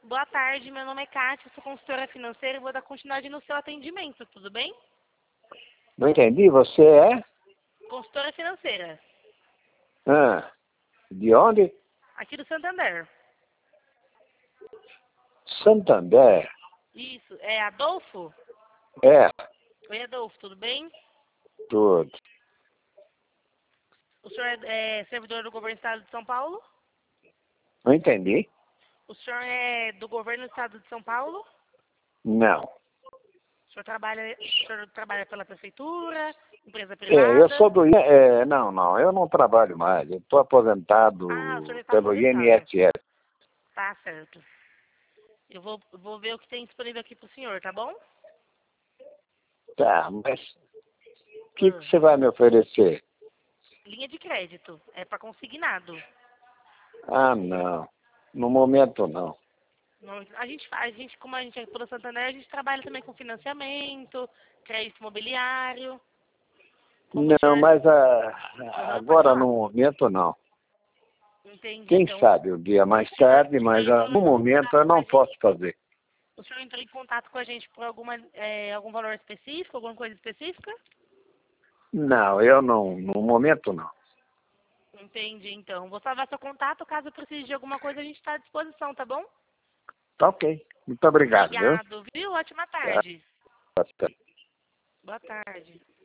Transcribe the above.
Boa tarde, meu nome é Kátia, sou consultora financeira e vou dar continuidade no seu atendimento, tudo bem? Não entendi, você é? Consultora financeira, Ah, de onde? aqui do Santander. Santander. Isso, é Adolfo? É, Oi, Adolfo, tudo bem? tudo. O senhor é servidor do governo do estado de São Paulo? Não entendi? O senhor é do governo do estado de São Paulo? Não. O senhor trabalha pela prefeitura, empresa Eu privada? sou do... não, eu não trabalho mais. Eu estou Ah, o senhor aposentado está pelo aposentado. INSS. Tá certo. Eu vou ver o que tem disponível aqui pro senhor, tá bom? Tá, mas o que Ah, você vai me oferecer? linha de crédito, é para consignado. Ah, não. No momento, não. Como a gente é pelo Santander, a gente trabalha também com financiamento, crédito imobiliário. Como o Não, senhor... mas Aham, pode agora, falar. no momento, não. Entendi. Quem Então, sabe um dia mais o senhor tarde, mas no entrou em momento contato eu com a não gente, posso fazer. o senhor entrou em contato com a gente por algum valor específico, alguma coisa específica? Não, eu não. No momento, não. Entendi, então. Vou salvar seu contato, caso precise de alguma coisa, a gente está à disposição, tá bom? Tá ok. Muito obrigado, viu? Obrigado, viu? Ótima Tá, tarde. tá. Boa tarde.